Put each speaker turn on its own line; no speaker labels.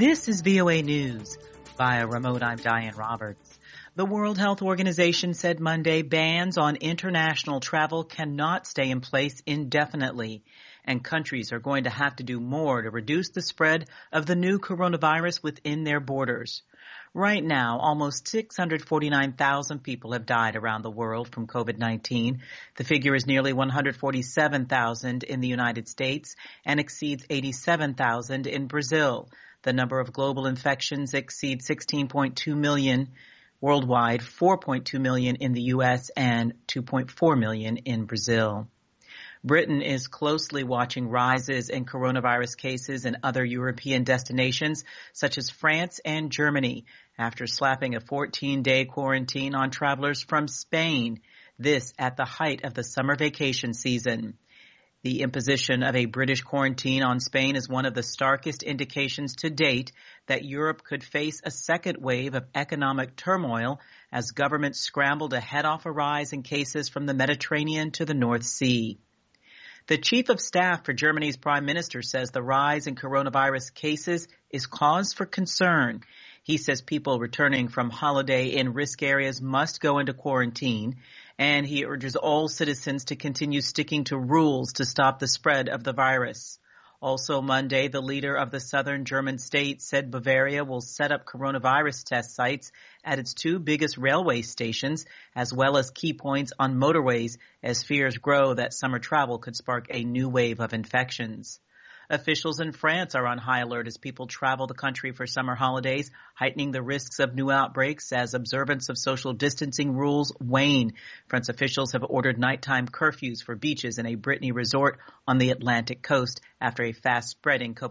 This is VOA News. Via remote, I'm Diane Roberts. The World Health Organization said Monday bans on international travel cannot stay in place indefinitely, and countries are going to have to do more to reduce the spread of the new coronavirus within their borders. Right now, almost 649,000 people have died around the world from COVID-19. The figure is nearly 147,000 in the United States and exceeds 87,000 in Brazil. The number of global infections exceeds 16.2 million worldwide, 4.2 million in the U.S. and 2.4 million in Brazil. Britain is closely watching rises in coronavirus cases in other European destinations, such as France and Germany, after slapping a 14-day quarantine on travelers from Spain, this at the height of the summer vacation season. The imposition of a British quarantine on Spain is one of the starkest indications to date that Europe could face a second wave of economic turmoil as governments scramble to head off a rise in cases from the Mediterranean to the North Sea. The chief of staff for Germany's prime minister says the rise in coronavirus cases is cause for concern. He says people returning from holiday in risk areas must go into quarantine, and he urges all citizens to continue sticking to rules to stop the spread of the virus. Also Monday, the leader of the southern German state said Bavaria will set up coronavirus test sites at its two biggest railway stations, as well as key points on motorways, as fears grow that summer travel could spark a new wave of infections. Officials in France are on high alert as people travel the country for summer holidays, heightening the risks of new outbreaks as observance of social distancing rules wane. French officials have ordered nighttime curfews for beaches in a Brittany resort on the Atlantic coast after a fast-spreading COVID-19